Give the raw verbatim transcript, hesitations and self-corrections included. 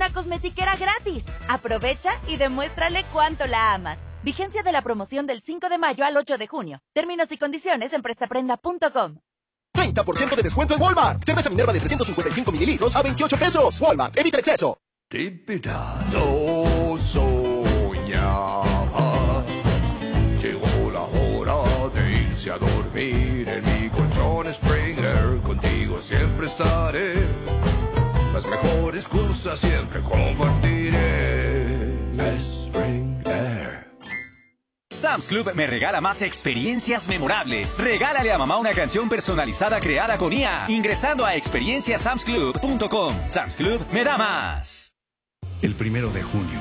una cosmetiquera gratis. Aprovecha y demuéstrale cuánto la amas. Vigencia de la promoción del cinco de mayo al ocho de junio. Términos y condiciones en prestaprenda punto com. treinta por ciento de descuento en Walmart. Cerveza Minerva de trescientos cincuenta y cinco mililitros a veintiocho pesos. Walmart, evita el exceso. No soñaba. Llegó la hora de irse a dormir en mi colchón Springer. Contigo siempre estaré. Las mejores cosas siempre compartiré. Springer. Sam's Club me regala más experiencias memorables. Regálale a mamá una canción personalizada creada con I A ingresando a experiencia sams club punto com. Sam's Club me da más. El primero de junio